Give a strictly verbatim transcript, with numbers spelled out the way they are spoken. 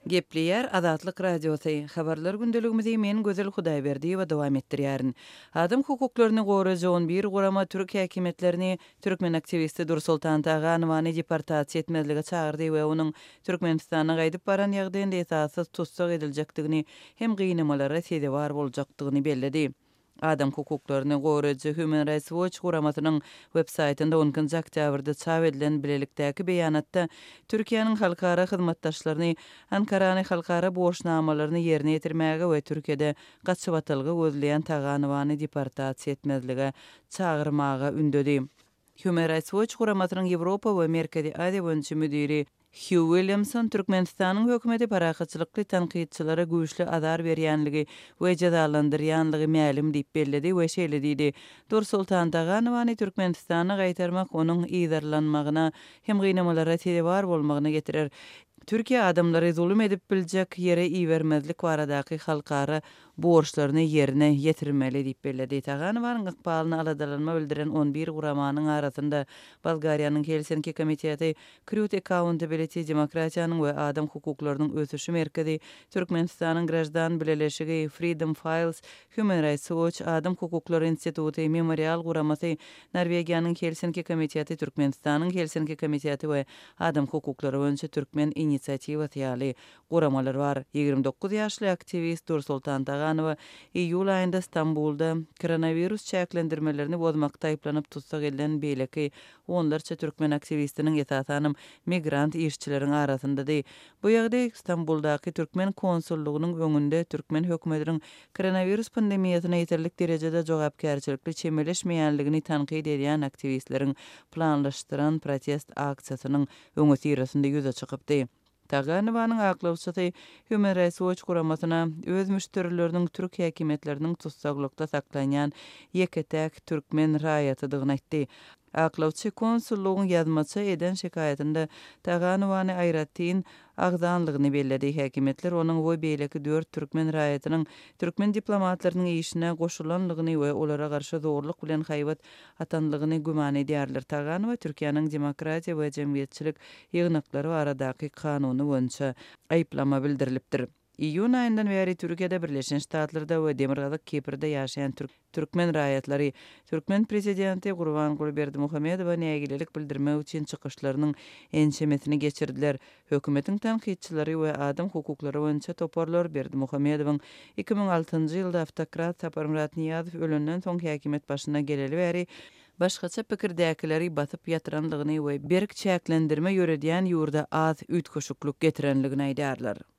Gepleyer Azatlyk Radiosu habarlar gündeligimizi men Gözel Hudaýberdi we dowam etdirýärin. Adam hukuklaryny gorajan bir gurama türk häkimetlerini türkmen aktivisti Dursultan Taganowany deportasiýa etmezlige çagyrdy we onuň Türkmenistana gaýdyp baran ýagdaýynda esassız tutsak ediljekdigini hem gynamalara sebäp boljakdygyny belledi. Adam hukuklaryny goraja Human Rights Watch guramasynyň websaýtynda on ikinji oktýabrda çap edilen bilelikdäki beýanatda Türkiýanyň halkara hyzmatdaşlaryny Ankarany halkara borçnamalaryny ýerine ýetirmäge we Türkiýede gaçyp atylgy gözleýän Taganowany deportasiýa etmezlige çagyrmaga ündedi. Human Rights Watch guramasynyň Ýewropa we Merkezi Aziýa boýunça müdiri Hugh Williamson Türkmenistanyň hökümeti parahatçylykly tanqidçilere güýçli azar berýänligi we jazalandyrýanlygy mälim diýip belledi we şeýle diýdi. Dursultan Taganowany Türkmenistana gaýtarmak onuň ýydarlanmagyna hem gynamalara sebäp bolmagyna getirer. Türkiýe adamlary zulüm edip biljek ýere iýermezlik baradaky halkara borçlaryny ýerine ýetirmeli diýip belledi. Taganowanyň ykbalyny aladalanma bildiren on bir guramanyň arasynda Bolgariýanyň Helsinki komiteti, Crute Accountability Demokratiýanyň we adam hukuklarynyň ösüşi merkezi, Türkmenistanyň Grajdan Birleşigi, Freedom Files, Human Rights Watch, Adam Hukuklary Instituty, Memorial guramasy, Norwegiýanyň Helsinki komiteti, Türkmenistanyň Helsinki komiteti we adam hukuklary boýunça türkmen inisiatiwasy ýaly guramalar bar. ýigrimde dokuz ýaşly aktivist Dursultan Taganow iýul aýynda Istanbulda koronavirus çäklendirmelerini bozmakda aýplanyp tutsak edilen beýleki onlarça türkmen aktivistiniň esasanym migrant işçileriň arasyndady. Bu ýagdaý Istanbuldaky türkmen konsullugynyň öňünde türkmen hökümetiniň koronavirus pandemiýasyna ýeterlik derejede jogapkärçilikli çemeleşmeýänligini tanqid edýän aktivistleriň planlaşdyran protest aksiýasynyň öňe tirasynda ýüze çykypdy. Taganowanyň aklawçysy Human Rights Watch guramasyna öz müşterileriniň türk häkimetleriniň tutsaklykda saklanýan ýeketäk türkmen raýatydygyny aýtdy. Aklawçy konsullugyň ýazmaça eden şikaýetinde Taganowany aýratyn agdanlygyny belledi. Häkimetler onuň we beýleki dört türkmen raýatynyň türkmen diplomatlarynyň işine goşulanlygyny we olara garşy zorluk bilen haýbat atanlygyny güman edýärler. Taganow Türkiýanyň demokratiýa we jemgyýetçilik ýygnaklary baradaky kanuny boýunça aýplama bildirilipdir. İýun aýyndan beri Türkiýede Birleşen Ştatlarda we Demirgazyk Kipirde ýaşaýan türk türkmen raýatlary türkmen prezidenti Gurbanguly Berdimuhamedowa nägilelik bildirmek üçin çykyşlarynyň ençemesini geçirdiler. Hökümetiň tanqidçileri we adam hukuklary boýunça toparlar Berdimuhamedowyň iki ming altynjy ýylda Avtokrat Sapar Murat Niýazow ölenden soň häkimet başyna geleli bäri başgaça pikirdäkileri batyp ýatyranlygyny we berk çäklendirme ýöredýän ýurda az ütköşüklük getirenligini aýdýarlar.